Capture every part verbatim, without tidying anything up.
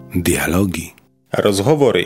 dialogi, rozhovory,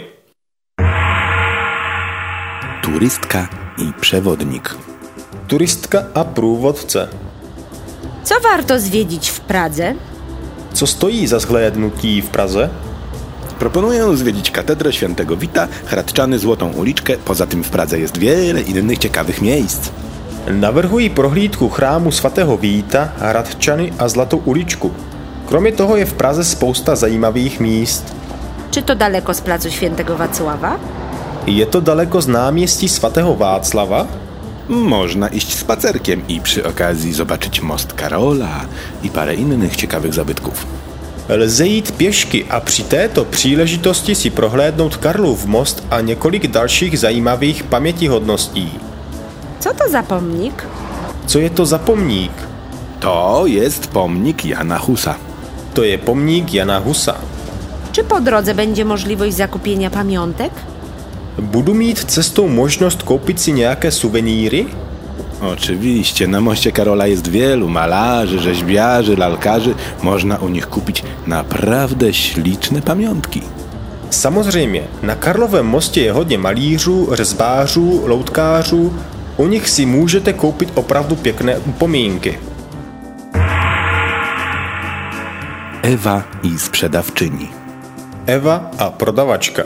turystka i przewodnik, turystka a průvodce. Co warto zwiedzić w Pradze? Co stojí za zhlédnutí w Praze? Proponuję zwiedzić katedrę Świętego Wita, Hradčany, Złotą uliczkę. Poza tym w Pradze jest wiele innych ciekawych miejsc. Navrhuji prohlídku chrámu svatého Víta, Hradčany a Zlatou uličku. Kromě toho je v Praze spousta zajímavých míst. Czy to daleko z placu Świętego Wacława? Je to daleko z náměstí svatého Václava? Można iść spacerkiem i przy okazji zobaczyć most Karola i parę innych ciekawych zabytków. Lze jít pěšky a při této příležitosti si prohlédnout Karlův most a několik dalších zajímavých pamětihodností. Co to za pomnik? Co je to za pomník? To jest pomnik Jana Husa. To je pomník Jana Husa. Czy po drodze będzie możliwość zakupienia pamiątek? Budu mít cestou možnost koupit si nějaké suvenýry? Oczywiście, na moście Karola jest wielu malarzy, rzeźbiarzy, lalkarzy. Można u nich kupić naprawdę śliczne pamiątki. Samozřejmě, na Karlovém mostě je hodně malířů, řezbářů, loutkářů. U nich si můžete koupit opravdu pěkné upomínky. Ewa i sprzedawczyni. Eva a prodavačka.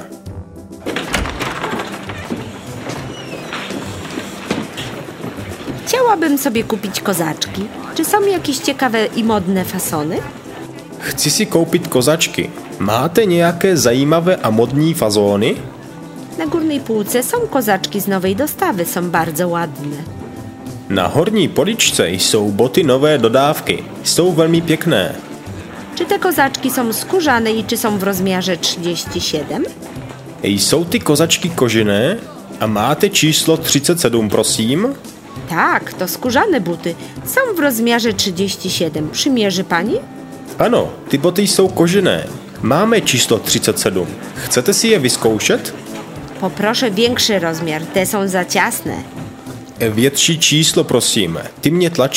Chciałabym sobie kupić kozaczki. Czy są jakieś ciekawe i modne fasony? Chci si koupit kozačky. Máte nějaké zajímavé a modní fazóny? Na górnej półce są kozaczki z nowej dostawy, są bardzo ładne. Na horní poličce jsou boty nové dodávky. Jsou velmi pěkné. Czy te kozaczki są skórzane i czy są w rozmiarze trzydzieści siedem? Jsou ty kozačky kožené? A máte číslo třicet sedm, prosím? Tak, to skórzane buty. Są w rozmiarze trzydzieści siedem. Przymierzy pani? Ano, ty boty jsou kožené. Máme číslo třicet sedm. Chcete si je vyzkoušet? Poproszę większy rozmiar, te są za ciasne. Větší číslo, prosím. Ty mě tlačí